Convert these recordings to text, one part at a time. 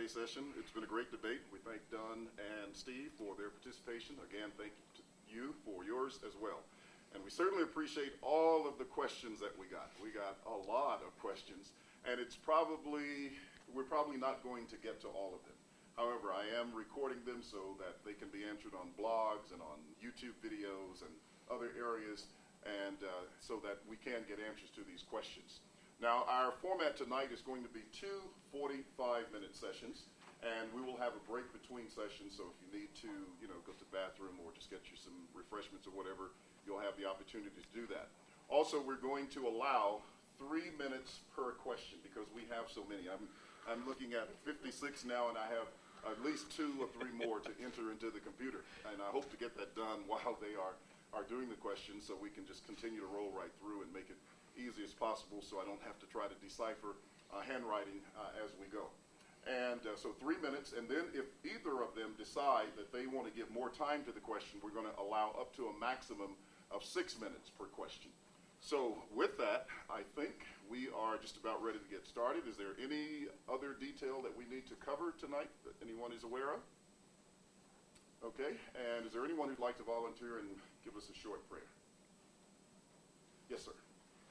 today's session. It's been a great debate. We thank Don and Steve for their participation. Again, thank you for yours as well. And we certainly appreciate all of the questions that we got. We got a lot of questions, and we're probably not going to get to all of them. However, I am recording them so that they can be answered on blogs and on YouTube videos and other areas, and so that we can get answers to these questions. Now, our format tonight is going to be two 45-minute sessions, and we will have a break between sessions, so if you need to, go to the bathroom or just get you some refreshments or whatever, you'll have the opportunity to do that. Also, we're going to allow 3 minutes per question because we have so many. I'm looking at 56 now, and I have at least 2 or 3 more to enter into the computer, and I hope to get that done while they are doing the questions so we can just continue to roll right through and make it easy as possible so I don't have to try to decipher handwriting as we go. And so 3 minutes, and then if either of them decide that they want to give more time to the question, we're going to allow up to a maximum of 6 minutes per question. So with that, I think we are just about ready to get started. Is there any other detail that we need to cover tonight that anyone is aware of? Okay, and is there anyone who'd like to volunteer and give us a short prayer? Yes, sir.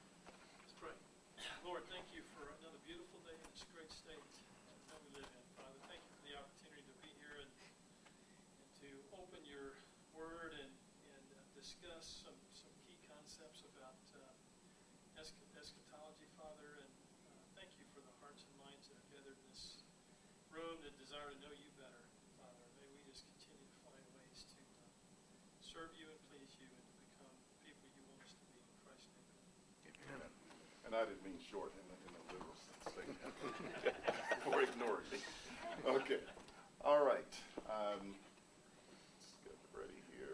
Lord, thank you for another beautiful day in this great state that we live in. Father, thank you for the opportunity to be here and to open your word and discuss some key concepts about eschatology, Father. And thank you for the hearts and minds that are gathered in this room that desire to know you better, Father. May we just continue to find ways to serve you and please you and to become people you want us to be in Christ's name. Amen. And I didn't mean short in the literal sense for ignoring me. Okay. All right. Let's get ready here.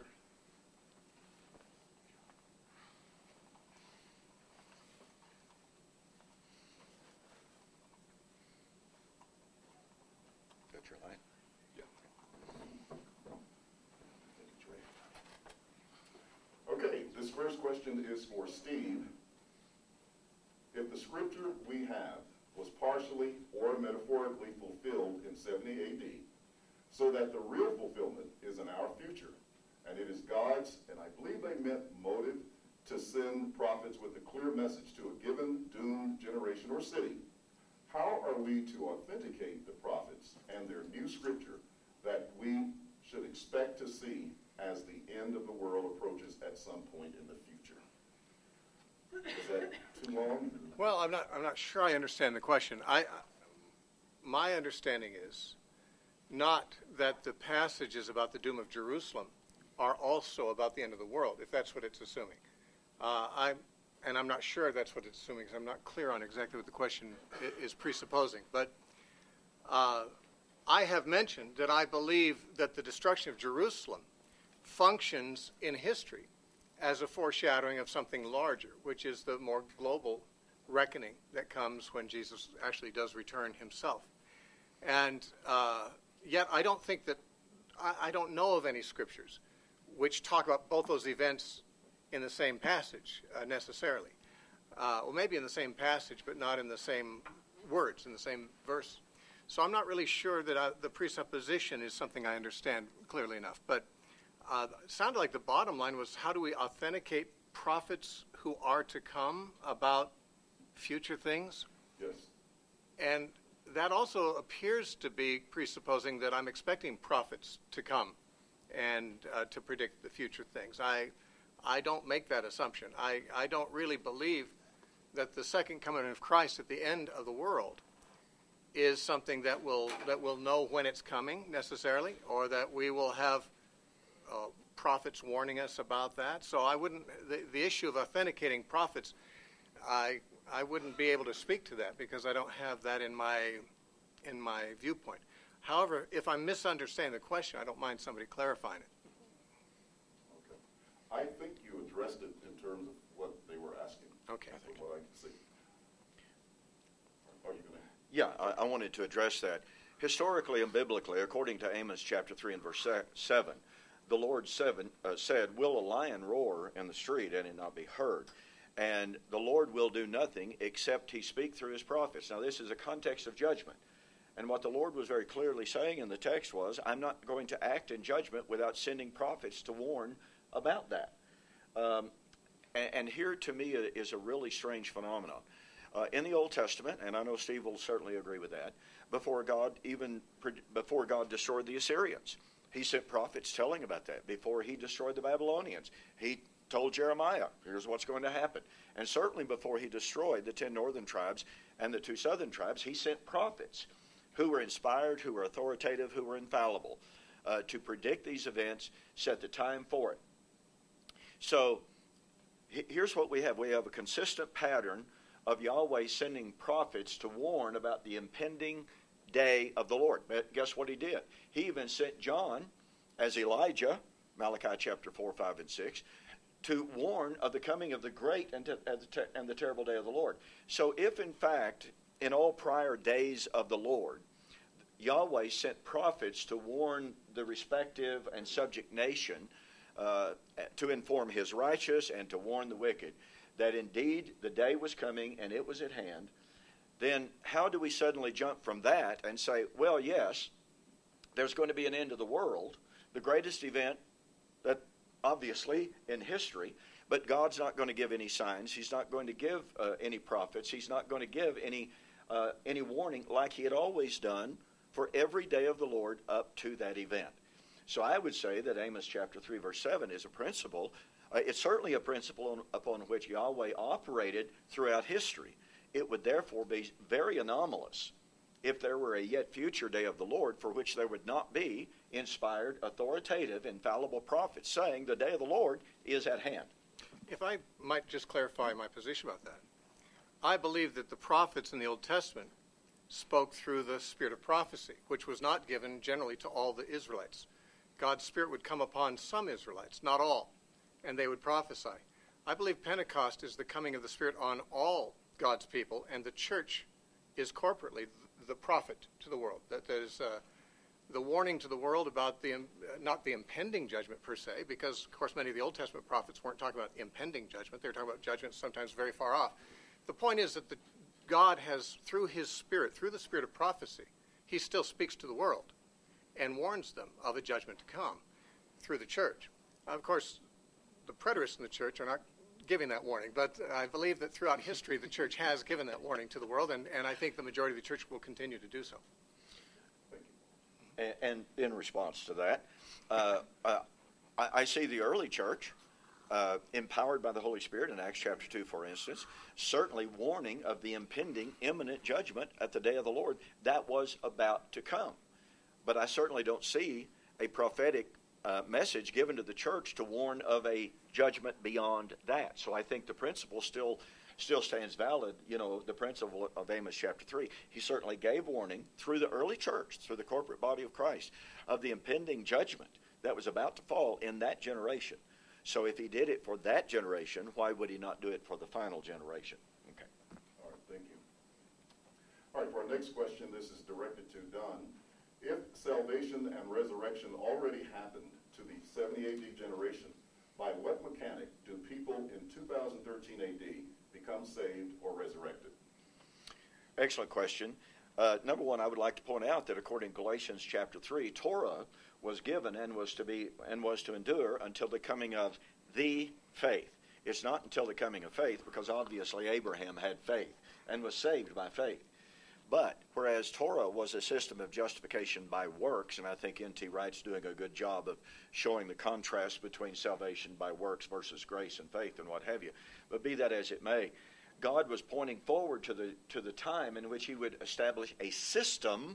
Got your line? Yeah. Okay. This first question is for Steve. If the scripture we have was partially or metaphorically fulfilled in 70 AD, so that the real fulfillment is in our future, and it is God's, and I believe they meant motive, to send prophets with a clear message to a given doomed generation or city, how are we to authenticate the prophets and their new scripture that we should expect to see as the end of the world approaches at some point in the future? Is that too long? Well, I'm not sure I understand the question. My understanding is not that the passages about the doom of Jerusalem are also about the end of the world, if that's what it's assuming. I'm not sure that's what it's assuming, because I'm not clear on exactly what the question is presupposing. But I have mentioned that I believe that the destruction of Jerusalem functions in history as a foreshadowing of something larger, which is the more global reckoning that comes when Jesus actually does return himself. And yet I don't think that, I don't know of any scriptures which talk about both those events in the same passage necessarily. Well, maybe in the same passage, but not in the same words, in the same verse. So I'm not really sure that the presupposition is something I understand clearly enough. But it sounded like the bottom line was, how do we authenticate prophets who are to come about future things? Yes. And that also appears to be presupposing that I'm expecting prophets to come and to predict the future things. I don't make that assumption. I don't really believe that the second coming of Christ at the end of the world is something that will know when it's coming necessarily, or that we will have prophets warning us about that. So I wouldn't, the issue of authenticating prophets, I wouldn't be able to speak to that because I don't have that in my viewpoint. However, if I'm misunderstanding the question, I don't mind somebody clarifying it. Okay. I think you addressed it in terms of what they were asking. Okay. From what I can see. Are you going to? Yeah, I wanted to address that. Historically and biblically, according to Amos chapter 3 and verse 7, the Lord said, will a lion roar in the street and it not be heard? And the Lord will do nothing except he speak through his prophets. Now, this is a context of judgment. And what the Lord was very clearly saying in the text was, I'm not going to act in judgment without sending prophets to warn about that. And here to me is a really strange phenomenon. In the Old Testament, and I know Steve will certainly agree with that, before God destroyed the Assyrians, he sent prophets telling about that. Before he destroyed the Babylonians, he told Jeremiah, here's what's going to happen. And certainly before he destroyed the 10 northern tribes and the 2 southern tribes, he sent prophets who were inspired, who were authoritative, who were infallible, to predict these events, set the time for it. So here's what we have. We have a consistent pattern of Yahweh sending prophets to warn about the impending day of the Lord. But guess what he did? He even sent John as Elijah, Malachi chapter 4, 5, and 6, to warn of the coming of the great and the terrible day of the Lord. So if in fact, in all prior days of the Lord, Yahweh sent prophets to warn the respective and subject nation, to inform his righteous and to warn the wicked, that indeed the day was coming and it was at hand, then how do we suddenly jump from that and say, well, yes, there's going to be an end of the world, the greatest event that obviously in history, but God's not going to give any signs. He's not going to give any prophets. He's not going to give any warning like he had always done for every day of the Lord up to that event. So I would say that Amos chapter 3 verse 7 is a principle. It's certainly a principle upon which Yahweh operated throughout history. It would therefore be very anomalous if there were a yet future day of the Lord for which there would not be inspired, authoritative, infallible prophets saying the day of the Lord is at hand. If I might just clarify my position about that. I believe that the prophets in the Old Testament spoke through the spirit of prophecy, which was not given generally to all the Israelites. God's Spirit would come upon some Israelites, not all, and they would prophesy. I believe Pentecost is the coming of the Spirit on all God's people, and the church is corporately the prophet to the world. That is the warning to the world about not the impending judgment per se, because, of course, many of the Old Testament prophets weren't talking about impending judgment. They were talking about judgment sometimes very far off. The point is that God has, through his Spirit, through the Spirit of prophecy, he still speaks to the world and warns them of a judgment to come through the church. Of course, the preterists in the church are not giving that warning, but I believe that throughout history the church has given that warning to the world, and I think the majority of the church will continue to do so. And in response to that, I see the early church, empowered by the Holy Spirit in Acts chapter 2, for instance, certainly warning of the impending imminent judgment at the day of the Lord that was about to come. But I certainly don't see a prophetic message given to the church to warn of a judgment beyond that. So I think the principle still stands valid, the principle of Amos chapter 3. He certainly gave warning through the early church, through the corporate body of Christ, of the impending judgment that was about to fall in that generation. So if he did it for that generation, why would he not do it for the final generation? Okay. All right, thank you. All right, for our next question, this is directed to Don. If salvation and resurrection already happened to the 70 AD generation, by what mechanic do people in 2013 AD become saved or resurrected? Excellent question. Number one, I would like to point out that according to Galatians chapter 3, Torah was given and was to endure until the coming of the faith. It's not until the coming of faith, because obviously Abraham had faith and was saved by faith. But whereas Torah was a system of justification by works, and I think N.T. Wright's doing a good job of showing the contrast between salvation by works versus grace and faith and what have you. But be that as it may, God was pointing forward to the time in which he would establish a system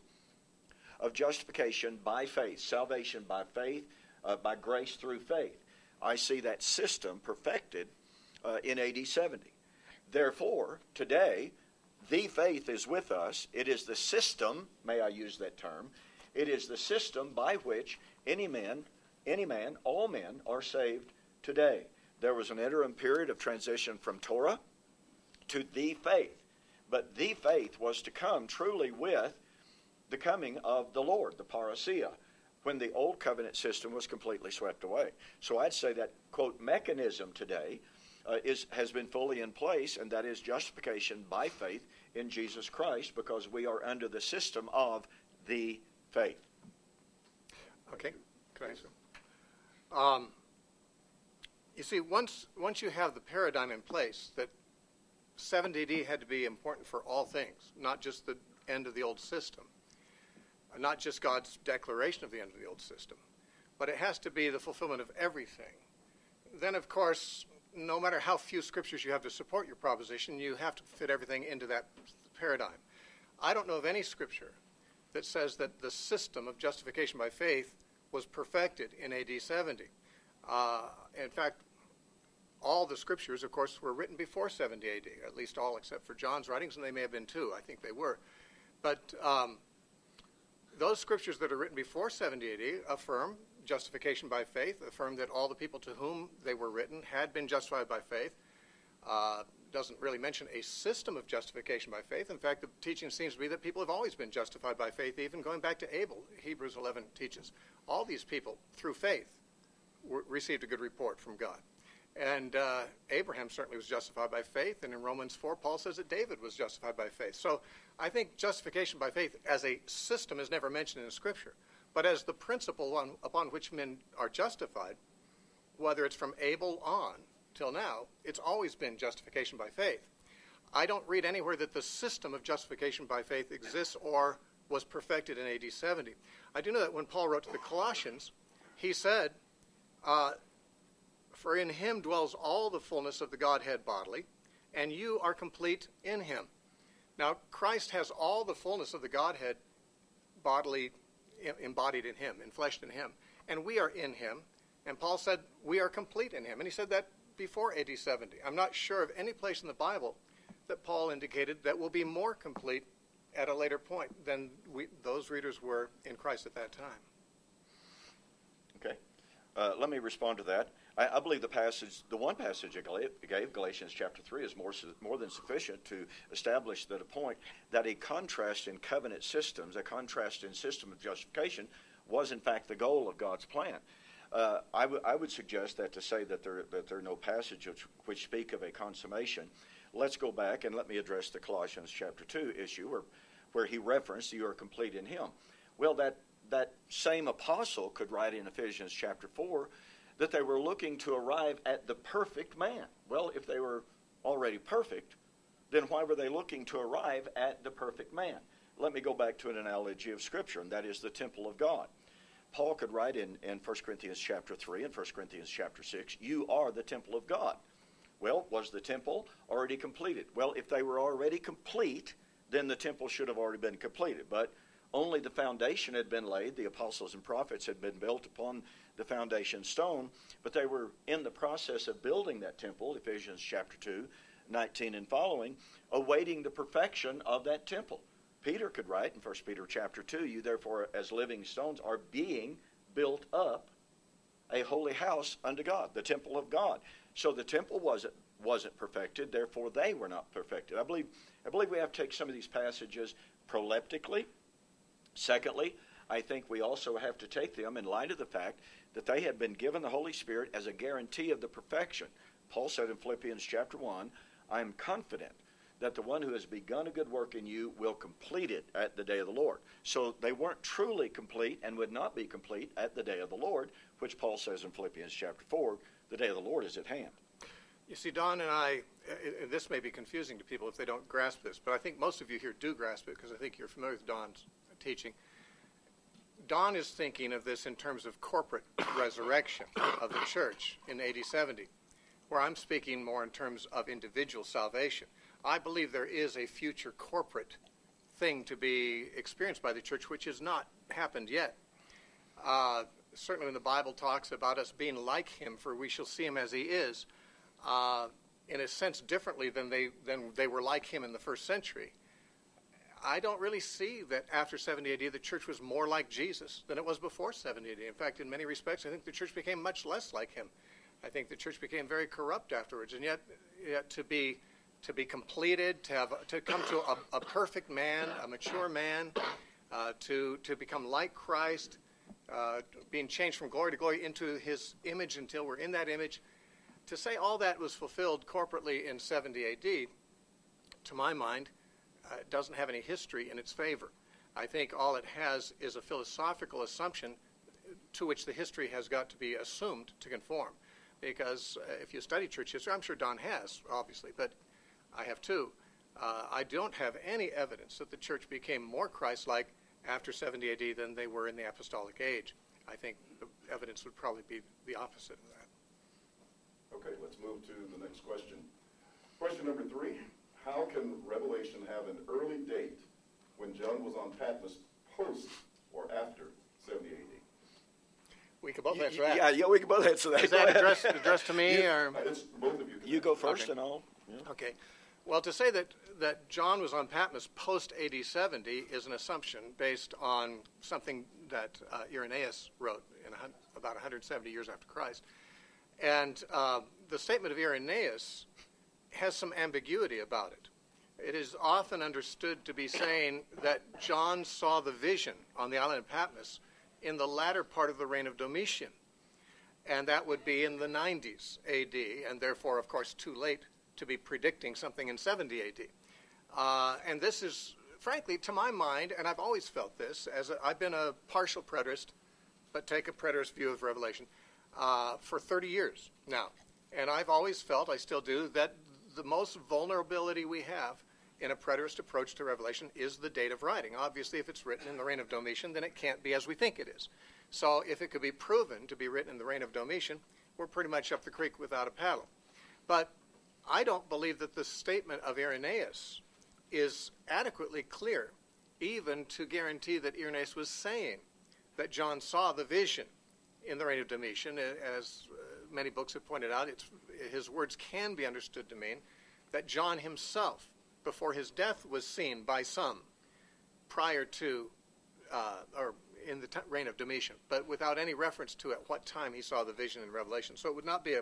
of justification by faith, salvation by faith, by grace through faith. I see that system perfected in AD 70. Therefore, today, the faith is with us. It is the system, may I use that term, it is the system by which any man, all men are saved today. There was an interim period of transition from Torah to the faith. But the faith was to come truly with the coming of the Lord, the parousia, when the old covenant system was completely swept away. So I'd say that, quote, mechanism today has been fully in place, and that is justification by faith in Jesus Christ, because we are under the system of the faith. Okay, can I answer? You see, once you have the paradigm in place that 70 AD had to be important for all things, not just the end of the old system, not just God's declaration of the end of the old system, but it has to be the fulfillment of everything. Then, of course, no matter how few scriptures you have to support your proposition, you have to fit everything into that paradigm. I don't know of any scripture that says that the system of justification by faith was perfected in AD 70. In fact, all the scriptures, of course, were written before 70 AD, at least all except for John's writings, and they may have been too. I think they were. But those scriptures that are written before 70 AD affirm justification by faith, affirm that all the people to whom they were written had been justified by faith. Doesn't really mention a system of justification by faith. In fact, the teaching seems to be that people have always been justified by faith, even going back to Abel. Hebrews 11 teaches. All these people, through faith, received a good report from God. And Abraham certainly was justified by faith, and in Romans 4, Paul says that David was justified by faith. So I think justification by faith as a system is never mentioned in Scripture. But as the principle upon which men are justified, whether it's from Abel on till now, it's always been justification by faith. I don't read anywhere that the system of justification by faith exists or was perfected in AD 70. I do know that when Paul wrote to the Colossians, he said, for in him dwells all the fullness of the Godhead bodily, and you are complete in him. Now, Christ has all the fullness of the Godhead bodily embodied in him, enfleshed in him. And we are in him. And Paul said we are complete in him. And he said that before AD 70. I'm not sure of any place in the Bible that Paul indicated that will be more complete at a later point than those readers were in Christ at that time. Okay. Let me respond to that. I believe the one passage I gave, Galatians chapter 3, is more than sufficient to establish that a contrast in covenant systems, a contrast in system of justification, was in fact the goal of God's plan. I would suggest that to say that there are no passages which speak of a consummation. Let's go back and let me address the Colossians chapter 2 issue where he referenced you are complete in him. Well, that same apostle could write in Ephesians chapter 4 that they were looking to arrive at the perfect man. Well, if they were already perfect, then why were they looking to arrive at the perfect man? Let me go back to an analogy of Scripture, and that is the temple of God. Paul could write in 1 Corinthians chapter 3 and 1 Corinthians chapter 6, you are the temple of God. Well, was the temple already completed? Well, if they were already complete, then the temple should have already been completed. But only the foundation had been laid. The apostles and prophets had been built upon the foundation stone, but they were in the process of building that temple, Ephesians chapter 2, 19 and following, awaiting the perfection of that temple. Peter could write in 1 Peter chapter 2, you therefore as living stones are being built up a holy house unto God, the temple of God. So the temple wasn't perfected, therefore they were not perfected. I believe we have to take some of these passages proleptically. Secondly, I think we also have to take them in light of the fact that they had been given the Holy Spirit as a guarantee of the perfection. Paul said in Philippians chapter 1, I am confident that the one who has begun a good work in you will complete it at the day of the Lord. So they weren't truly complete and would not be complete at the day of the Lord, which Paul says in Philippians chapter 4, the day of the Lord is at hand. You see, Don and I, this may be confusing to people if they don't grasp this, but I think most of you here do grasp it because I think you're familiar with Don's teaching. Don is thinking of this in terms of corporate resurrection of the church in AD 70, where I'm speaking more in terms of individual salvation. I believe there is a future corporate thing to be experienced by the church, which has not happened yet. Certainly when the Bible talks about us being like him, for we shall see him as he is, in a sense differently than they were like him in the first century. I don't really see that after 70 AD the church was more like Jesus than it was before 70 AD. In fact, in many respects, I think the church became much less like him. I think the church became very corrupt afterwards, and yet to be completed, to come to a perfect man, a mature man, to become like Christ, being changed from glory to glory into his image until we're in that image. To say all that was fulfilled corporately in 70 AD, to my mind, doesn't have any history in its favor. I think all it has is a philosophical assumption to which the history has got to be assumed to conform. Because if you study church history, I'm sure Don has, obviously, but I have too. I don't have any evidence that the church became more Christ-like after 70 AD than they were in the apostolic age. I think the evidence would probably be the opposite of that. Okay, let's move to the next question. Question number 3. How can Revelation have an early date when John was on Patmos post or after 70 AD? We could both answer that. Yeah, we can both answer that. Is that addressed to me? Or? It's both of you. You go first Okay. and I'll. Yeah. Okay. Well, to say that John was on Patmos post AD 70 is an assumption based on something that Irenaeus wrote in about 170 years after Christ. And the statement of Irenaeus has some ambiguity about it. It is often understood to be saying that John saw the vision on the island of Patmos in the latter part of the reign of Domitian. And that would be in the 90s AD, and therefore, of course, too late to be predicting something in 70 AD. And this is, frankly, to my mind, and I've always felt this, I've been a partial preterist, but take a preterist view of Revelation, for 30 years now. And I've always felt, I still do, that the most vulnerability we have in a preterist approach to Revelation is the date of writing. Obviously, if it's written in the reign of Domitian, then it can't be as we think it is. So if it could be proven to be written in the reign of Domitian, we're pretty much up the creek without a paddle. But I don't believe that the statement of Irenaeus is adequately clear, even to guarantee that Irenaeus was saying that John saw the vision in the reign of Domitian. As many books have pointed out, his words can be understood to mean that John himself, before his death, was seen by some prior to, or in the reign of Domitian, but without any reference to at what time he saw the vision in Revelation. So it would not be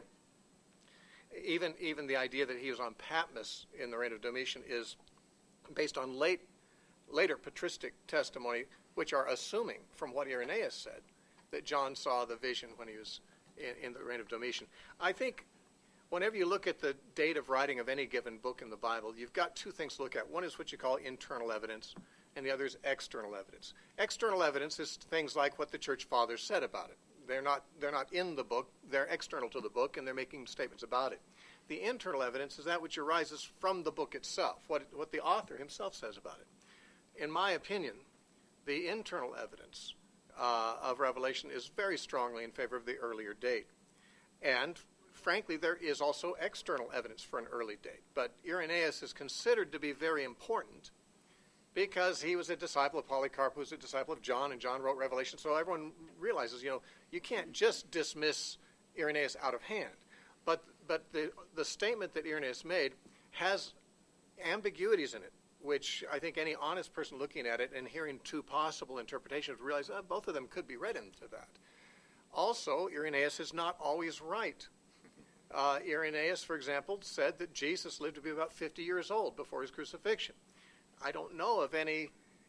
even the idea that he was on Patmos in the reign of Domitian is based on later patristic testimony, which are assuming from what Irenaeus said that John saw the vision when he was in the reign of Domitian. I think whenever you look at the date of writing of any given book in the Bible, you've got two things to look at. One is what you call internal evidence, and the other is external evidence. External evidence is things like what the church fathers said about it. They're not in the book, they're external to the book, and they're making statements about it. The internal evidence is that which arises from the book itself, what the author himself says about it. In my opinion, the internal evidence of Revelation is very strongly in favor of the earlier date. And frankly, there is also external evidence for an early date. But Irenaeus is considered to be very important because he was a disciple of Polycarp, who was a disciple of John, and John wrote Revelation. So everyone realizes, you can't just dismiss Irenaeus out of hand. But the statement that Irenaeus made has ambiguities in it, which I think any honest person looking at it and hearing two possible interpretations would realize both of them could be read into that. Also, Irenaeus is not always right. Irenaeus, for example, said that Jesus lived to be about 50 years old before his crucifixion. I don't know of any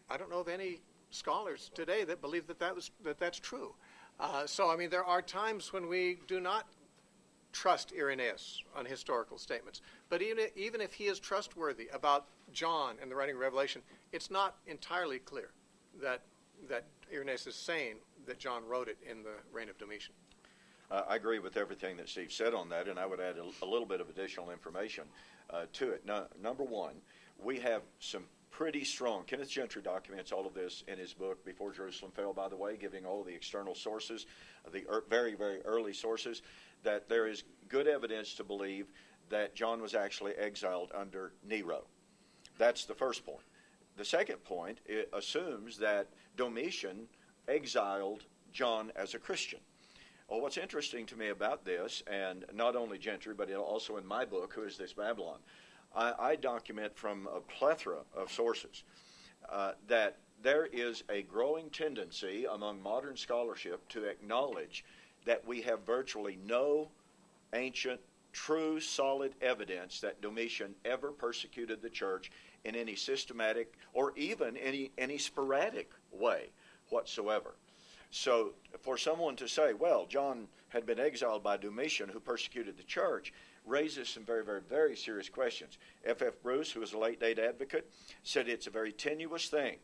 scholars today that believe that that's true. So there are times when we do not trust Irenaeus on historical statements. But even if he is trustworthy about John and the writing of Revelation, it's not entirely clear that Irenaeus is saying that John wrote it in the reign of Domitian. I agree with everything that Steve said on that, and I would add a little bit of additional information to it. Number one, we have some pretty strong, Kenneth Gentry documents all of this in his book, Before Jerusalem Fell, by the way, giving all the external sources, the very, very early sources, that there is good evidence to believe that John was actually exiled under Nero. That's the first point. The second point, it assumes that Domitian exiled John as a Christian. Well, what's interesting to me about this, and not only Gentry, but also in my book, Who is This Babylon? I document from a plethora of sources that there is a growing tendency among modern scholarship to acknowledge that we have virtually no ancient, true, solid evidence that Domitian ever persecuted the church in any systematic or even any sporadic way whatsoever. So for someone to say, well, John had been exiled by Domitian, who persecuted the church, raises some very, very, very serious questions. F.F. Bruce, who was a late-date advocate, said it's a very tenuous thing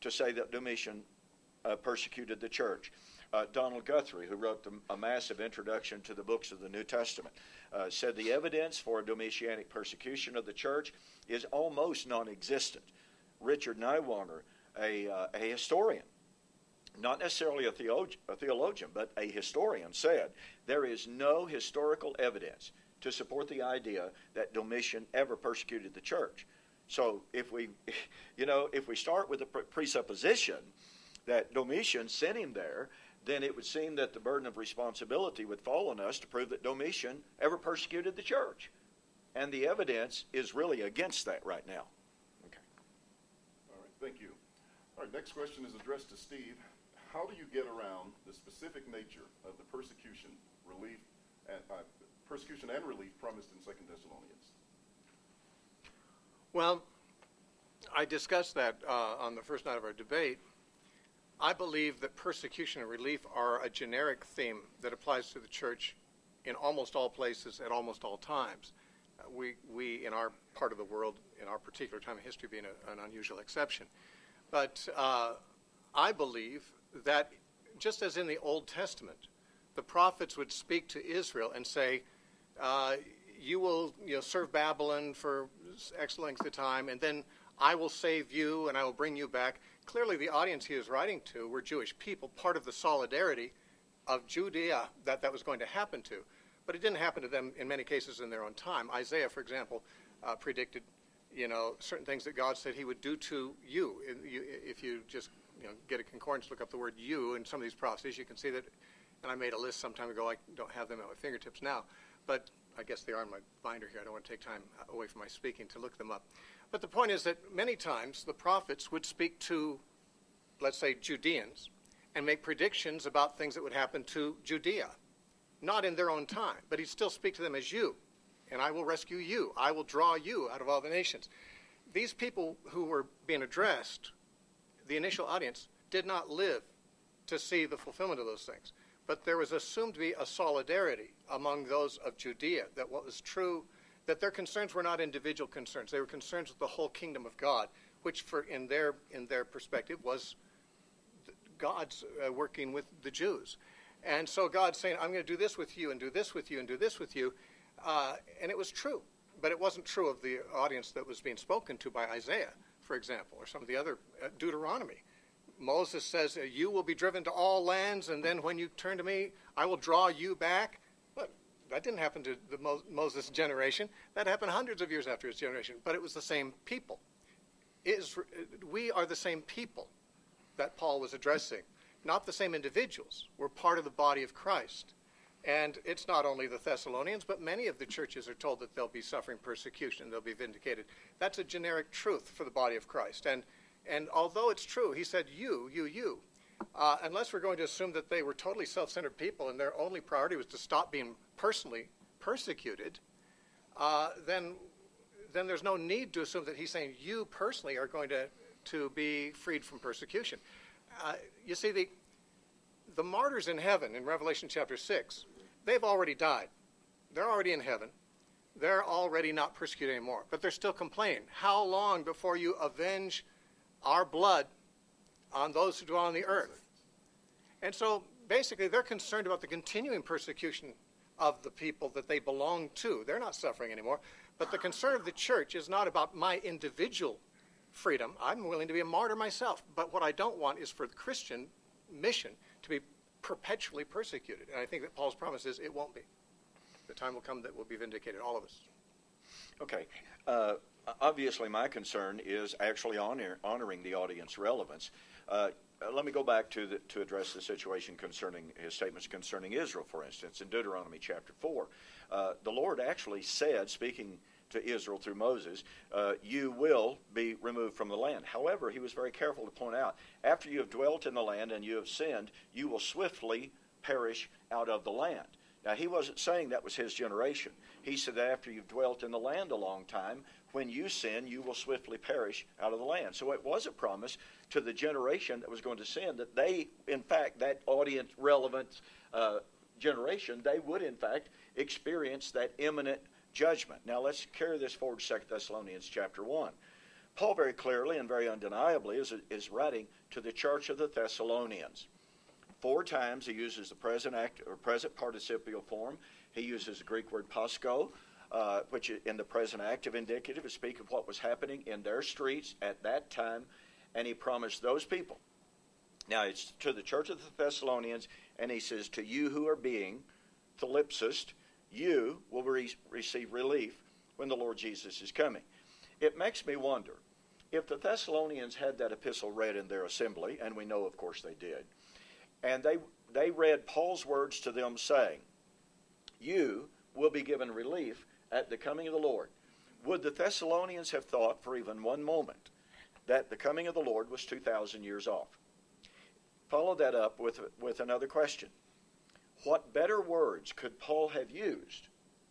to say that Domitian persecuted the church. Donald Guthrie, who wrote a massive introduction to the books of the New Testament, said the evidence for a Domitianic persecution of the church is almost non-existent. Richard Niewanger, a historian, not necessarily a theologian, but a historian, said there is no historical evidence to support the idea that Domitian ever persecuted the church. So if we start with the presupposition that Domitian sent him there, then it would seem that the burden of responsibility would fall on us to prove that Domitian ever persecuted the church. And the evidence is really against that right now. Okay. All right, thank you. All right, next question is addressed to Steve. How do you get around the specific nature of the persecution and relief promised in 2 Thessalonians? Well, I discussed that on the first night of our debate. I believe that persecution and relief are a generic theme that applies to the church in almost all places at almost all times. We in our part of the world, in our particular time of history, being an unusual exception. But I believe that just as in the Old Testament, the prophets would speak to Israel and say, you will serve Babylon for X length of time, and then I will save you and I will bring you back. Clearly the audience he was writing to were Jewish people, part of the solidarity of Judea that was going to happen to. But it didn't happen to them in many cases in their own time. Isaiah, for example, predicted certain things that God said he would do to you. If you just get a concordance, look up the word you in some of these prophecies, you can see that, and I made a list some time ago. I don't have them at my fingertips now, but I guess they are in my binder here. I don't want to take time away from my speaking to look them up. But the point is that many times the prophets would speak to, let's say, Judeans and make predictions about things that would happen to Judea. Not in their own time, but he'd still speak to them as you, and I will rescue you. I will draw you out of all the nations. These people who were being addressed, the initial audience, did not live to see the fulfillment of those things. But there was assumed to be a solidarity among those of Judea, that what was true, that their concerns were not individual concerns. They were concerns with the whole kingdom of God, which in their perspective was God's working with the Jews. And so God's saying, I'm going to do this with you and do this with you and do this with you. And it was true. But it wasn't true of the audience that was being spoken to by Isaiah, for example, or some of the other Deuteronomy. Moses says, you will be driven to all lands, and then when you turn to me, I will draw you back. But that didn't happen to the Moses generation. That happened hundreds of years after his generation. But it was the same people. We are the same people that Paul was addressing. Not the same individuals. We're part of the body of Christ. And it's not only the Thessalonians, but many of the churches are told that they'll be suffering persecution, they'll be vindicated. That's a generic truth for the body of Christ. And although it's true, he said you. Unless we're going to assume that they were totally self-centered people and their only priority was to stop being personally persecuted, then there's no need to assume that he's saying you personally are going to be freed from persecution. You see, the martyrs in heaven in Revelation chapter 6, they've already died. They're already in heaven. They're already not persecuted anymore. But they're still complaining. How long before you avenge our blood on those who dwell on the earth? And so basically they're concerned about the continuing persecution of the people that they belong to. They're not suffering anymore. But the concern of the church is not about my individual freedom. I'm willing to be a martyr myself. But what I don't want is for the Christian mission to be perpetually persecuted. And I think that Paul's promise is it won't be. The time will come that we'll be vindicated, all of us. Okay. Obviously, my concern is actually honoring the audience relevance. Let me go back to address the situation concerning his statements concerning Israel, for instance. In Deuteronomy chapter 4, the Lord actually said, speaking to Israel through Moses, you will be removed from the land. However, he was very careful to point out, after you have dwelt in the land and you have sinned, you will swiftly perish out of the land. Now, he wasn't saying that was his generation. He said that after you've dwelt in the land a long time, when you sin, you will swiftly perish out of the land. So it was a promise to the generation that was going to sin that they, in fact, that audience relevant generation, they would, in fact, experience that imminent judgment. Now let's carry this forward to 2 Thessalonians chapter 1. Paul very clearly and very undeniably is writing to the church of the Thessalonians. 4 times he uses the present participial form. He uses the Greek word pascho, which in the present active indicative is speak of what was happening in their streets at that time, and he promised those people. Now it's to the church of the Thessalonians, and he says, to you who are being thlipsist, you will receive relief when the Lord Jesus is coming. It makes me wonder, if the Thessalonians had that epistle read in their assembly, and we know of course they did, and they read Paul's words to them saying, you will be given relief at the coming of the Lord, would the Thessalonians have thought for even one moment that the coming of the Lord was 2,000 years off? Follow that up with another question. What better words could Paul have used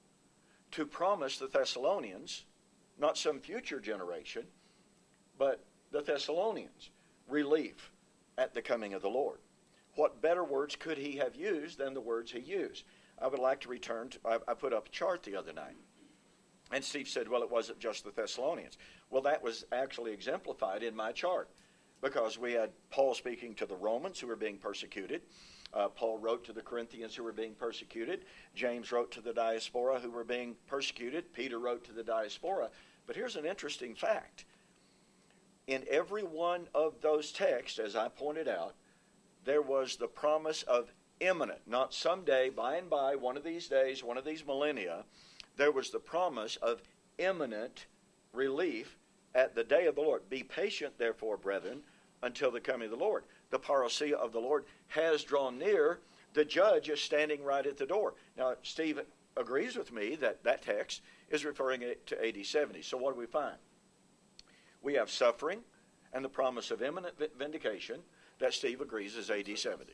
to promise the Thessalonians, not some future generation, but the Thessalonians, relief at the coming of the Lord? What better words could he have used than the words he used? I would like to return to, I put up a chart the other night, and Steve said, well, it wasn't just the Thessalonians. Well, that was actually exemplified in my chart, because we had Paul speaking to the Romans who were being persecuted. Paul wrote to the Corinthians who were being persecuted. James wrote to the diaspora who were being persecuted. Peter wrote to the diaspora. But here's an interesting fact. In every one of those texts, as I pointed out, there was the promise of imminent, not someday, by and by, one of these days, one of these millennia, there was the promise of imminent relief at the day of the Lord. Be patient, therefore, brethren, until the coming of the Lord. The parousia of the Lord has drawn near. The judge is standing right at the door. Now, Steve agrees with me that that text is referring to AD 70. So what do we find? We have suffering and the promise of imminent vindication that Steve agrees is AD 70.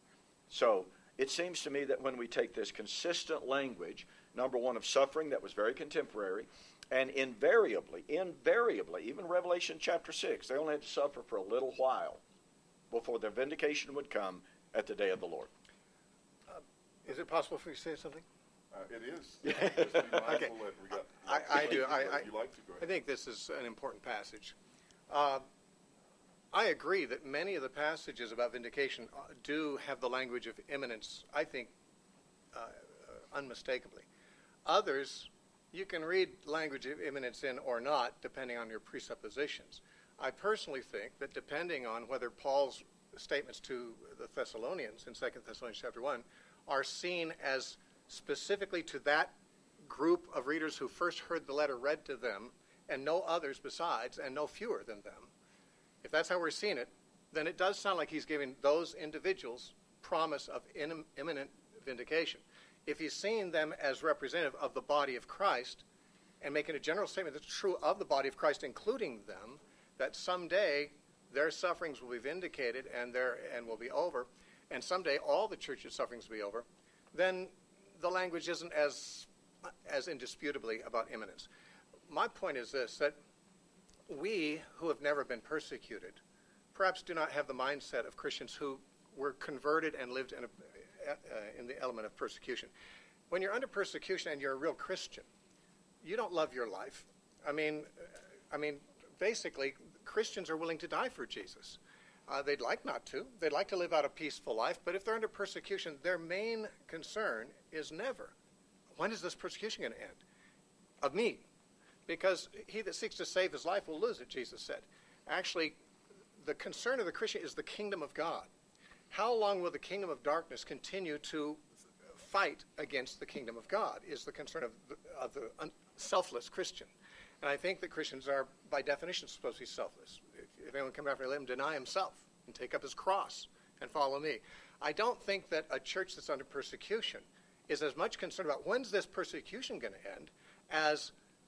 So it seems to me that when we take this consistent language, number one, of suffering that was very contemporary, and invariably, even Revelation chapter 6, they only had to suffer for a little while before their vindication would come at the day of the Lord. Is it possible for you to say something? It is. Just be mindful Okay. that we got. I do. If you like to, go ahead. I think this is an important passage. I agree that many of the passages about vindication do have the language of imminence, I think, unmistakably. Others, you can read language of imminence in or not, depending on your presuppositions. I personally think that depending on whether Paul's statements to the Thessalonians in 2 Thessalonians chapter 1 are seen as specifically to that group of readers who first heard the letter read to them, and no others besides, and no fewer than them, if that's how we're seeing it, then it does sound like he's giving those individuals promise of imminent vindication. If he's seeing them as representative of the body of Christ and making a general statement that's true of the body of Christ, including them, that someday their sufferings will be vindicated and will be over, and someday all the church's sufferings will be over, then the language isn't as indisputably about imminence. My point is this, that we who have never been persecuted perhaps do not have the mindset of Christians who were converted and lived in the element of persecution. When you're under persecution and you're a real Christian, you don't love your life. I mean, basically, Christians are willing to die for Jesus. They'd like not to. They'd like to live out a peaceful life, but if they're under persecution, their main concern is never, when is this persecution going to end? Of me. Because he that seeks to save his life will lose it, Jesus said. Actually, the concern of the Christian is the kingdom of God. How long will the kingdom of darkness continue to fight against the kingdom of God is the concern of the selfless Christian. And I think that Christians are, by definition, supposed to be selfless. If anyone come after me, let him deny himself and take up his cross and follow me. I don't think that a church that's under persecution is as much concerned about when's this persecution going to end as,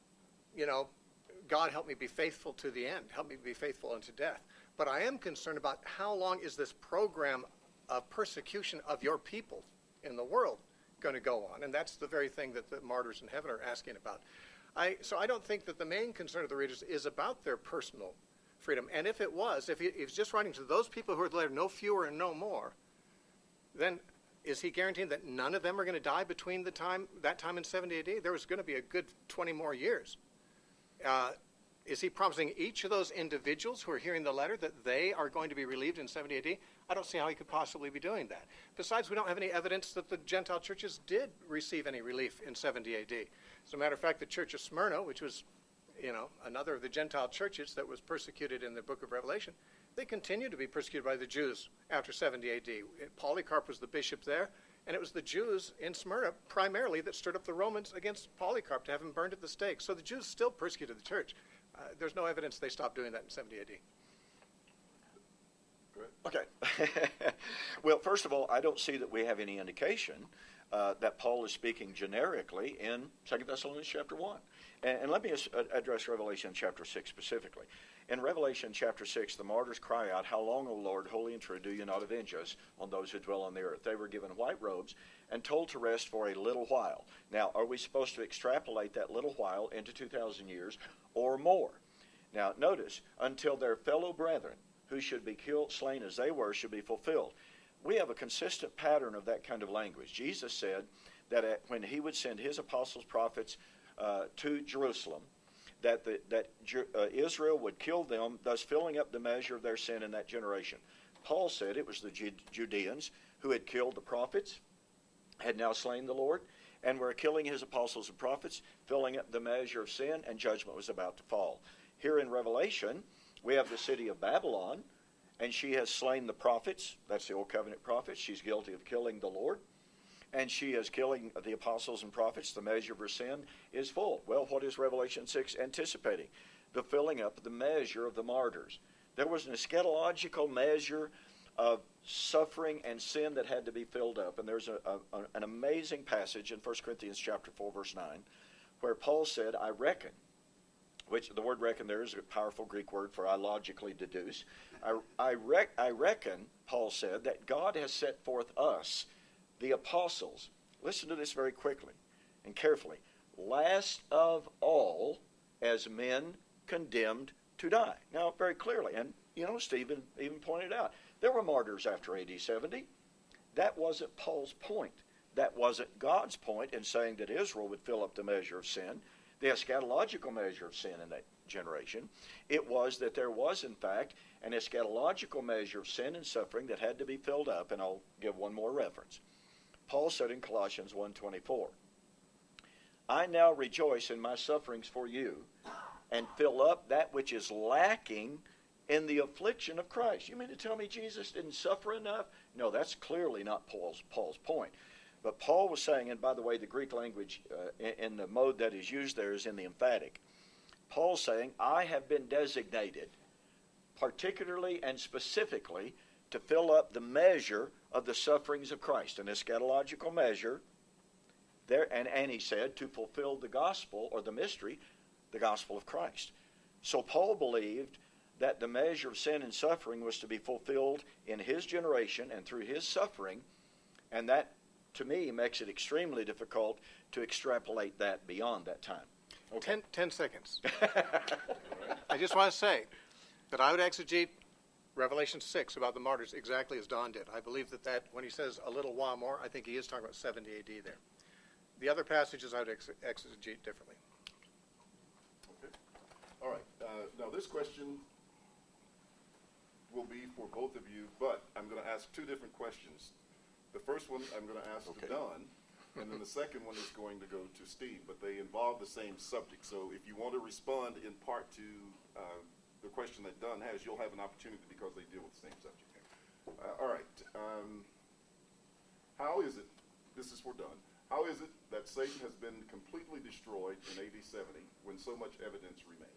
God help me be faithful to the end. Help me be faithful unto death. But I am concerned about how long is this program of persecution of your people in the world going to go on. And that's the very thing that the martyrs in heaven are asking about. So I don't think that the main concern of the readers is about their personal freedom. And if it was, if he's just writing to those people who are the letter, no fewer and no more, then is he guaranteeing that none of them are going to die between that time in 70 AD? There was going to be a good 20 more years. Is he promising each of those individuals who are hearing the letter that they are going to be relieved in 70 AD? I don't see how he could possibly be doing that. Besides, we don't have any evidence that the Gentile churches did receive any relief in 70 AD. As a matter of fact, the Church of Smyrna, which was, another of the Gentile churches that was persecuted in the book of Revelation, they continued to be persecuted by the Jews after 70 AD. Polycarp was the bishop there, and it was the Jews in Smyrna primarily that stirred up the Romans against Polycarp to have him burned at the stake. So the Jews still persecuted the church. There's no evidence they stopped doing that in 70 AD. Okay. Well, first of all, I don't see that we have any indication that Paul is speaking generically in 2 Thessalonians chapter 1. And let me address Revelation chapter 6 specifically. In Revelation chapter 6, the martyrs cry out, "How long, O Lord, holy and true, do you not avenge us on those who dwell on the earth?" They were given white robes and told to rest for a little while. Now, are we supposed to extrapolate that little while into 2,000 years or more? Now, notice, until their fellow brethren, who should be killed, slain as they were, should be fulfilled. We have a consistent pattern of that kind of language. Jesus said that when he would send his apostles, prophets to Jerusalem, that Israel would kill them, thus filling up the measure of their sin in that generation. Paul said it was the Judeans who had killed the prophets, had now slain the Lord, and were killing his apostles and prophets, filling up the measure of sin, and judgment was about to fall. Here in Revelation, we have the city of Babylon, and she has slain the prophets. That's the Old Covenant prophets. She's guilty of killing the Lord. And she is killing the apostles and prophets. The measure of her sin is full. Well, what is Revelation 6 anticipating? The filling up of the measure of the martyrs. There was an eschatological measure of suffering and sin that had to be filled up. And there's an amazing passage in 1 Corinthians chapter 4, verse 9, where Paul said, "I reckon," which the word reckon there is a powerful Greek word for I logically deduce. I reckon, Paul said, that God has set forth us, the apostles, listen to this very quickly and carefully, last of all, as men condemned to die. Now, very clearly, and Stephen even pointed out, there were martyrs after AD 70. That wasn't Paul's point. That wasn't God's point in saying that Israel would fill up the measure of sin, the eschatological measure of sin in that generation. It was that there was, in fact, an eschatological measure of sin and suffering that had to be filled up, and I'll give one more reference. Paul said in Colossians 1:24, "I now rejoice in my sufferings for you, and fill up that which is lacking in the affliction of Christ." You mean to tell me Jesus didn't suffer enough? No, that's clearly not Paul's point. But Paul was saying, and by the way, the Greek language in the mode that is used there is in the emphatic. Paul's saying, I have been designated, particularly and specifically, to fill up the measure of the sufferings of Christ, an eschatological measure there, and he said to fulfill the gospel or the mystery, the gospel of Christ. So Paul believed that the measure of sin and suffering was to be fulfilled in his generation and through his suffering, and that to me makes it extremely difficult to extrapolate that beyond that time. Okay. 10 seconds. I just want to say that I would exegete Revelation 6 about the martyrs exactly as Don did. I believe that when he says a little while more, I think he is talking about 70 AD there. The other passages I would exegete differently. Okay. All right. Now this question will be for both of you, but I'm going to ask two different questions. The first one I'm going to ask to Don, and then the second one is going to go to Steve, but they involve the same subject. So if you want to respond in part to the question that Don has, you'll have an opportunity because they deal with the same subject. All right. How is it, this is for Don, how is it that Satan has been completely destroyed in AD 70 when so much evidence remains?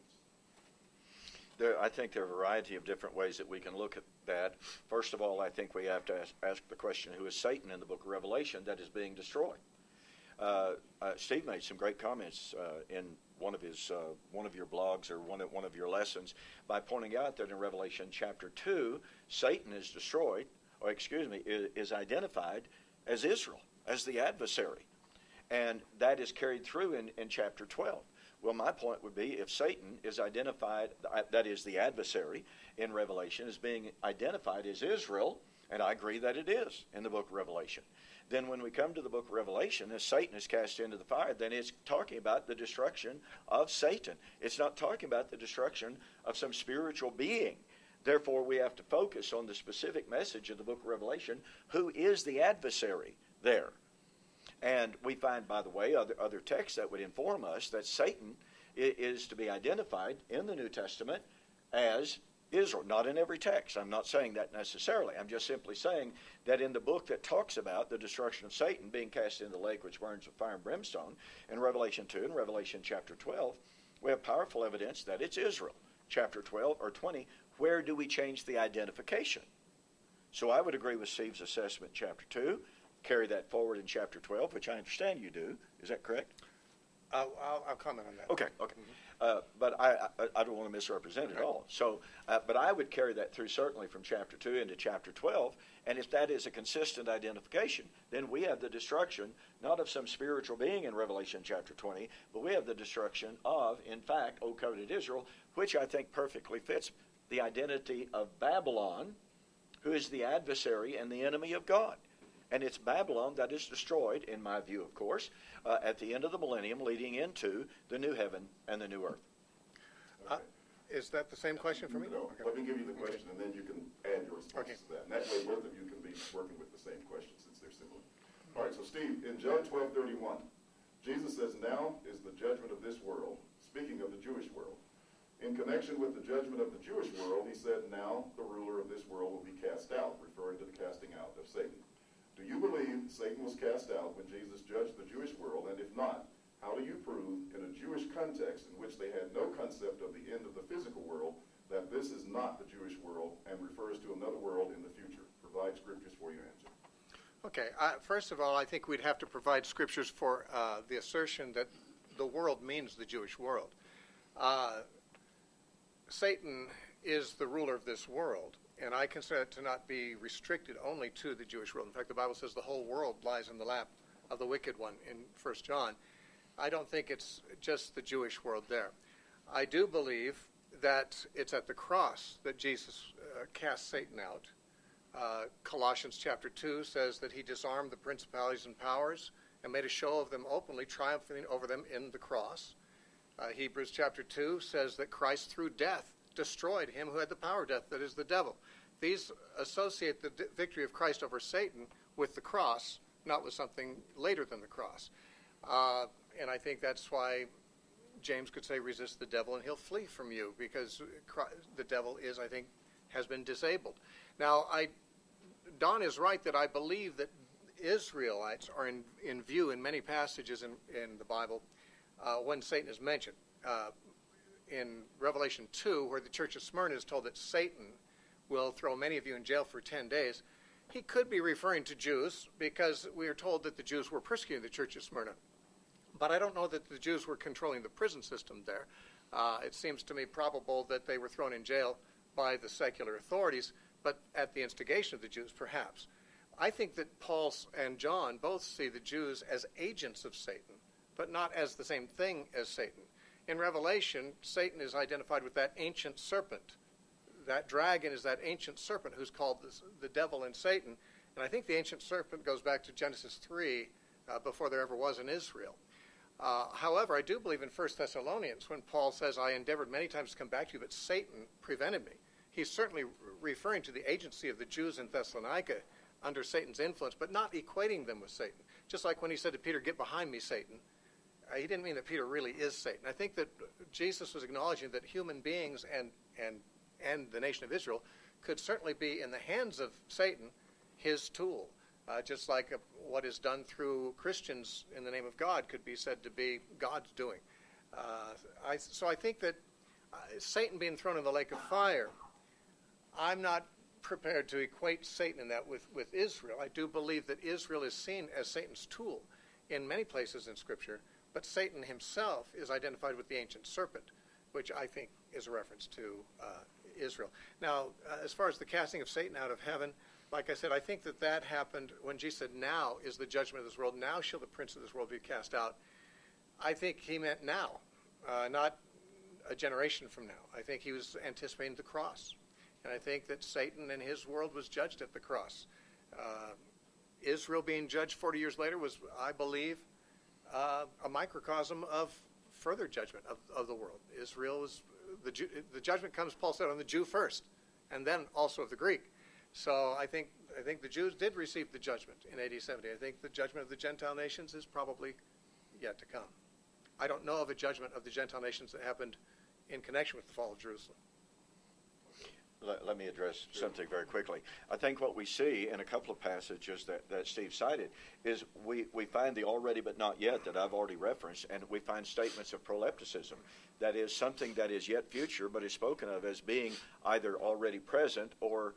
I think there are a variety of different ways that we can look at that. First of all, I think we have to ask the question, who is Satan in the book of Revelation that is being destroyed? Steve made some great comments in one of your blogs or one of your lessons by pointing out that in Revelation chapter 2, Satan is destroyed, or is identified as Israel, as the adversary. And that is carried through in chapter 12. Well, my point would be if Satan is identified, that is the adversary in Revelation, is being identified as Israel, And I agree that it is in the book of Revelation. Then when we come to the book of Revelation, as Satan is cast into the fire, then it's talking about the destruction of Satan. It's not talking about the destruction of some spiritual being. Therefore, we have to focus on the specific message of the book of Revelation. Who is the adversary there? And we find, by the way, other texts that would inform us that Satan is to be identified in the New Testament as Israel. Not in every text. I'm not saying that necessarily. I'm just simply saying that in the book that talks about the destruction of Satan being cast into the lake which burns with fire and brimstone, in Revelation 2 and Revelation chapter 12, we have powerful evidence that it's Israel. Chapter 12 or 20, where do we change the identification? So I would agree with Steve's assessment in chapter 2, carry that forward in chapter 12, which I understand you do. Is that correct? I'll comment on that. Okay. But I don't want to misrepresent it all. So, but I would carry that through certainly from chapter 2 into chapter 12. And if that is a consistent identification, then we have the destruction, not of some spiritual being in Revelation chapter 20, but we have the destruction of, in fact, O covenant Israel, which I think perfectly fits the identity of Babylon, who is the adversary and the enemy of God. And it's Babylon that is destroyed, in my view, of course, at the end of the millennium, leading into the new heaven and the new earth. Okay. Is that the same question for me? No. Okay. Let me give you the question, and then you can add your responses to that. And that way, both of you can be working with the same question since they're similar. All right, so Steve, in John 12:31, Jesus says, "Now is the judgment of this world," speaking of the Jewish world. In connection with the judgment of the Jewish world, he said, "Now the ruler of this world will be cast out," referring to the casting out of Satan. Do you believe Satan was cast out when Jesus judged the Jewish world? And if not, how do you prove in a Jewish context in which they had no concept of the end of the physical world that this is not the Jewish world and refers to another world in the future? Provide scriptures for your answer. Okay. First of all, I think we'd have to provide scriptures for the assertion that the world means the Jewish world. Satan is the ruler of this world, and I consider it to not be restricted only to the Jewish world. In fact, the Bible says the whole world lies in the lap of the wicked one in 1 John. I don't think it's just the Jewish world there. I do believe that it's at the cross that Jesus cast Satan out. Colossians chapter 2 says that he disarmed the principalities and powers and made a show of them openly, triumphing over them in the cross. Hebrews chapter 2 says that Christ through death destroyed him who had the power of death, that is the devil. These associate the victory of Christ over Satan with the cross, not with something later than the cross. And I think that's why James could say, resist the devil and he'll flee from you, because the devil is, I think, has been disabled. Now, Don is right that I believe that Israelites are in view in many passages in the Bible when Satan is mentioned. In Revelation 2, where the church of Smyrna is told that Satan will throw many of you in jail for 10 days, he could be referring to Jews, because we are told that the Jews were persecuting the church of Smyrna. But I don't know that the Jews were controlling the prison system there. It seems to me probable that they were thrown in jail by the secular authorities, but at the instigation of the Jews, perhaps. I think that Paul and John both see the Jews as agents of Satan, but not as the same thing as Satan. In Revelation, Satan is identified with that ancient serpent. That dragon is that ancient serpent who's called the devil and Satan. And I think the ancient serpent goes back to Genesis 3, before there ever was an Israel. However, I do believe in 1 Thessalonians when Paul says, I endeavored many times to come back to you, but Satan prevented me. He's certainly referring to the agency of the Jews in Thessalonica under Satan's influence, but not equating them with Satan. Just like when he said to Peter, get behind me, Satan. He didn't mean that Peter really is Satan. I think that Jesus was acknowledging that human beings and the nation of Israel could certainly be in the hands of Satan, his tool. Just like what is done through Christians in the name of God could be said to be God's doing. So I think that Satan being thrown in the lake of fire, I'm not prepared to equate Satan in that with Israel. I do believe that Israel is seen as Satan's tool in many places in Scripture, but Satan himself is identified with the ancient serpent, which I think is a reference to Israel. Now, as far as the casting of Satan out of heaven, like I said, I think that happened when Jesus said, now is the judgment of this world. Now shall the prince of this world be cast out. I think he meant now, not a generation from now. I think he was anticipating the cross. And I think that Satan and his world was judged at the cross. Israel being judged 40 years later was, I believe, a microcosm of further judgment of the world. Israel was, the judgment comes, Paul said, on the Jew first, and then also of the Greek. So I think the Jews did receive the judgment in AD 70. I think the judgment of the Gentile nations is probably yet to come. I don't know of a judgment of the Gentile nations that happened in connection with the fall of Jerusalem. Let me address something very quickly. I think what we see in a couple of passages that Steve cited is we find the already but not yet that I've already referenced, and we find statements of prolepticism. That is something that is yet future but is spoken of as being either already present or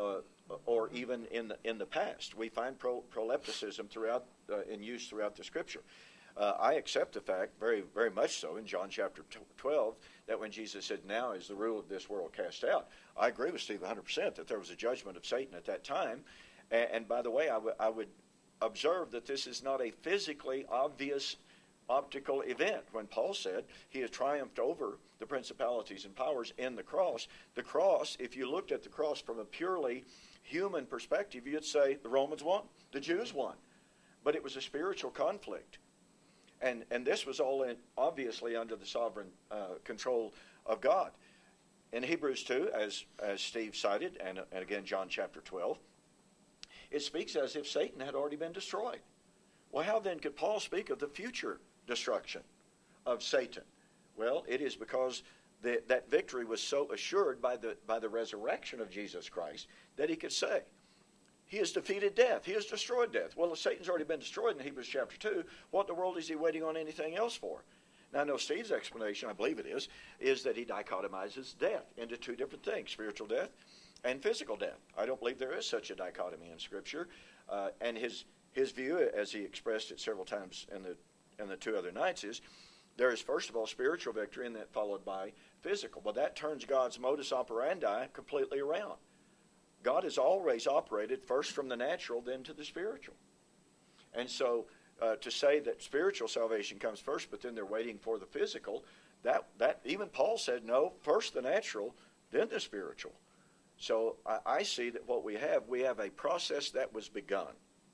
even in the past. We find prolepticism throughout in use throughout the Scripture. I accept the fact, very, very much so, in John chapter 12, that when Jesus said, "Now is the rule of this world cast out," I agree with Steve 100% that there was a judgment of Satan at that time. And by the way, I would observe that this is not a physically obvious optical event. When Paul said he has triumphed over the principalities and powers in the cross, if you looked at the cross from a purely human perspective, you'd say the Romans won, the Jews won. But it was a spiritual conflict. And this was all obviously under the sovereign control of God. In Hebrews 2, as Steve cited, and again John chapter 12, it speaks as if Satan had already been destroyed. Well, how then could Paul speak of the future destruction of Satan? Well, it is because that victory was so assured by the resurrection of Jesus Christ that he could say, he has defeated death. He has destroyed death. Well, if Satan's already been destroyed in Hebrews chapter 2, what in the world is he waiting on anything else for? Now, I know Steve's explanation, I believe it is that he dichotomizes death into two different things, spiritual death and physical death. I don't believe there is such a dichotomy in Scripture. And his view, as he expressed it several times in the two other nights, is there is, first of all, spiritual victory and that followed by physical. Well, that turns God's modus operandi completely around. God has always operated first from the natural, then to the spiritual. And so to say that spiritual salvation comes first, but then they're waiting for the physical, that even Paul said, no, first the natural, then the spiritual. So I see that what we have a process that was begun,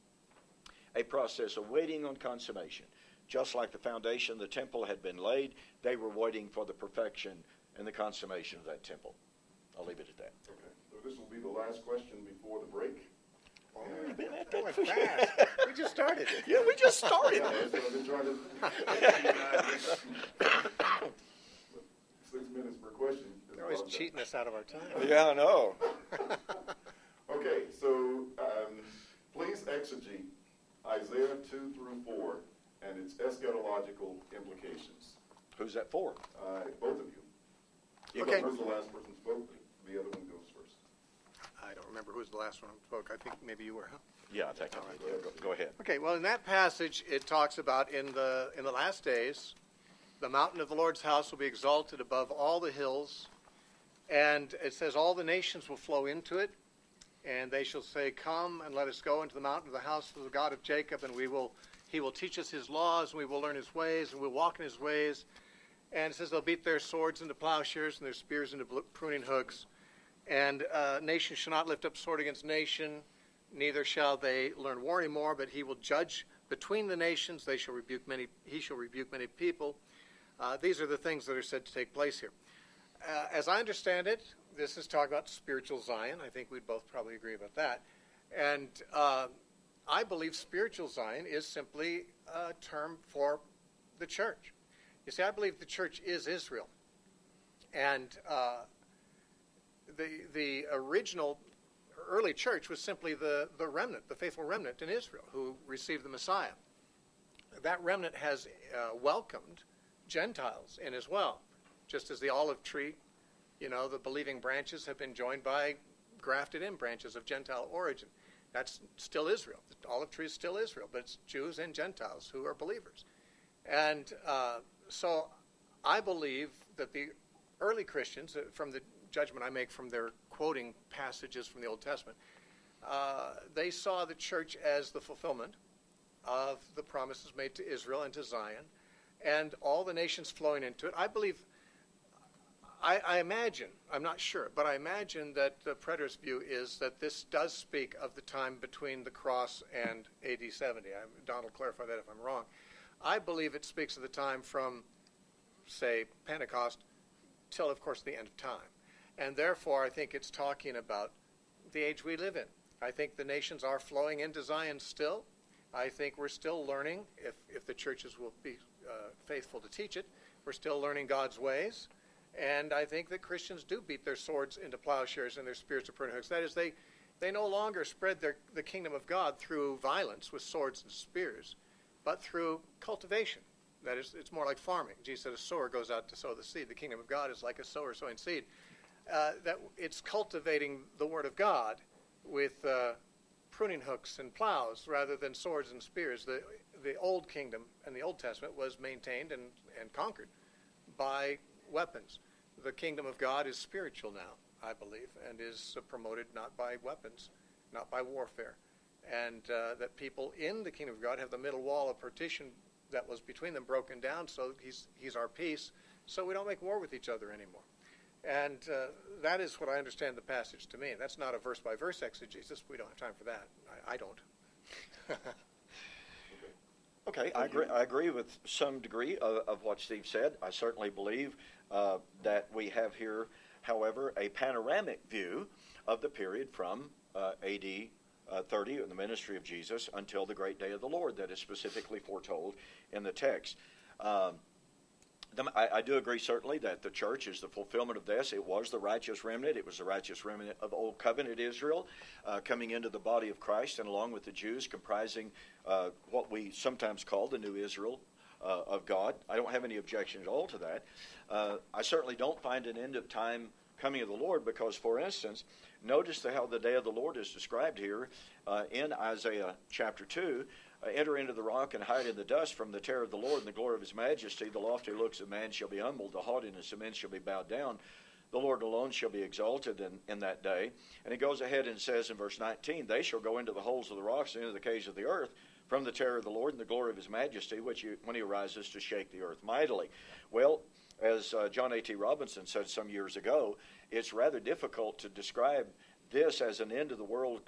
a process of waiting on consummation. Just like the foundation of the temple had been laid, they were waiting for the perfection and the consummation of that temple. I'll leave it at that. Okay. So this will be the last question before the break. That went fast. We just started. Yeah, we just started. Yeah, that's what I've been trying to 6 minutes per question. They're always cheating us out of our time. Yeah, I know. Okay, so please exegete Isaiah 2 through 4 and its eschatological implications. Who's that for? Both of you. You Okay. go Who's the last person spoke? The other one goes first. I don't remember who's the last one who spoke. I think maybe you were, huh? Yeah, I think I did. Go ahead. Okay, well, in that passage, it talks about in the last days, the mountain of the Lord's house will be exalted above all the hills, and it says all the nations will flow into it, and they shall say, "Come and let us go into the mountain of the house of the God of Jacob, and he will teach us his laws, and we will learn his ways, and we'll walk in his ways." And it says they'll beat their swords into plowshares and their spears into pruning hooks. And nation shall not lift up sword against nation, neither shall they learn war anymore, but he will judge between the nations. He shall rebuke many people. These are the things that are said to take place here. As I understand it, this is talking about spiritual Zion. I think we'd both probably agree about that. And I believe spiritual Zion is simply a term for the church. You see, I believe the church is Israel. And the original early church was simply the remnant, the faithful remnant in Israel who received the Messiah. That remnant has welcomed Gentiles in as well, just as the olive tree, the believing branches have been joined by grafted in branches of Gentile origin. That's still Israel. The olive tree is still Israel, but it's Jews and Gentiles who are believers. And so I believe that the early Christians, from the judgment I make from their quoting passages from the Old Testament, they saw the church as the fulfillment of the promises made to Israel and to Zion, and all the nations flowing into it. I believe I imagine, I'm not sure, but I imagine that the preterist view is that this does speak of the time between the cross and AD 70. Donald, clarify that if I'm wrong. I believe it speaks of the time from, say, Pentecost till, of course, the end of time. And therefore, I think it's talking about the age we live in. I think the nations are flowing into Zion still. I think we're still learning, if the churches will be faithful to teach it, we're still learning God's ways. And I think that Christians do beat their swords into plowshares and their spears to pruning hooks. That is, they no longer spread the kingdom of God through violence with swords and spears, but through cultivation. That is, it's more like farming. Jesus said a sower goes out to sow the seed. The kingdom of God is like a sower sowing seed. That it's cultivating the word of God with pruning hooks and plows rather than swords and spears. The old kingdom and the Old Testament was maintained and conquered by weapons. The kingdom of God is spiritual now, I believe, and is promoted not by weapons, not by warfare. And that people in the kingdom of God have the middle wall of partition that was between them broken down, so he's our peace, so we don't make war with each other anymore. And that is what I understand the passage to mean. That's not a verse-by-verse exegesis. We don't have time for that. I don't. Okay, I agree with some degree of what Steve said. I certainly believe that we have here, however, a panoramic view of the period from A.D. 30, in the ministry of Jesus, until the great day of the Lord that is specifically foretold in the text. I do agree, certainly, that the church is the fulfillment of this. It was the righteous remnant. It was the righteous remnant of Old Covenant Israel coming into the body of Christ, and along with the Jews comprising what we sometimes call the New Israel of God. I don't have any objection at all to that. I certainly don't find an end of time coming of the Lord because, for instance, notice how the day of the Lord is described here in Isaiah chapter 2. Enter into the rock and hide in the dust from the terror of the Lord and the glory of his majesty. The lofty looks of man shall be humbled, the haughtiness of men shall be bowed down. The Lord alone shall be exalted in that day. And he goes ahead and says in verse 19, they shall go into the holes of the rocks and into the caves of the earth from the terror of the Lord and the glory of his majesty, when he arises to shake the earth mightily. Well, as John A.T. Robinson said some years ago, it's rather difficult to describe this as an end of the world,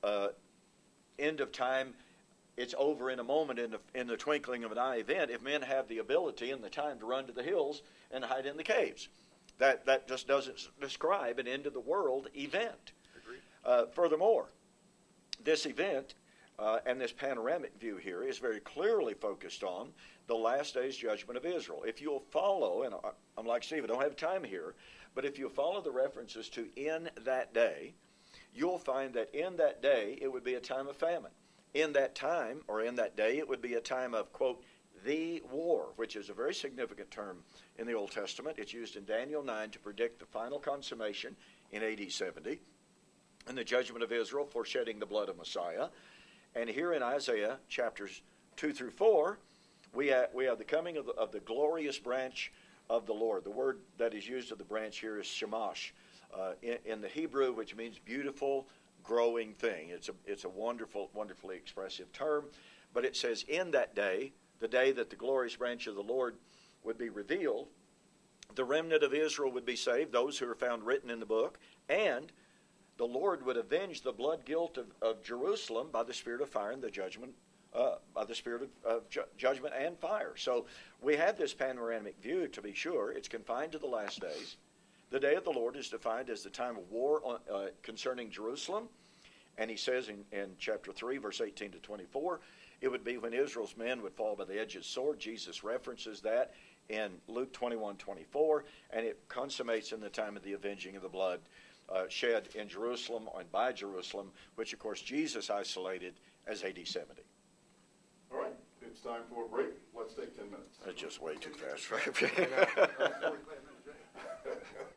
end of time. It's over in a moment, in the twinkling of an eye event, if men have the ability and the time to run to the hills and hide in the caves. That just doesn't describe an end of the world event. Furthermore, this event and this panoramic view here is very clearly focused on the last day's judgment of Israel. If you'll follow, and I'm like Steve, I don't have time here, but if you'll follow the references to in that day, you'll find that in that day it would be a time of famine. In that time, or in that day, it would be a time of, quote, the war, which is a very significant term in the Old Testament. It's used in Daniel 9 to predict the final consummation in AD 70, and the judgment of Israel foreshedding the blood of Messiah. And here in Isaiah chapters 2 through 4, we have the coming of the glorious branch of the Lord. The word that is used of the branch here is shamash in the Hebrew, which means beautiful, growing thing. It's a wonderfully expressive term, but it says in that day, the day that the glorious branch of the Lord would be revealed, the remnant of Israel would be saved, those who are found written in the book, and the Lord would avenge the blood guilt of Jerusalem by the spirit of fire and the judgment, by the spirit of judgment and fire. So we have this panoramic view, to be sure. It's confined to the last days. The day of the Lord is defined as the time of war concerning Jerusalem. And he says in chapter 3, verse 18 to 24, it would be when Israel's men would fall by the edge of the sword. Jesus references that in Luke 21:24, and it consummates in the time of the avenging of the blood shed in Jerusalem and by Jerusalem, which, of course, Jesus isolated as AD 70. All right, it's time for a break. Let's take 10 minutes. That's just way too fast.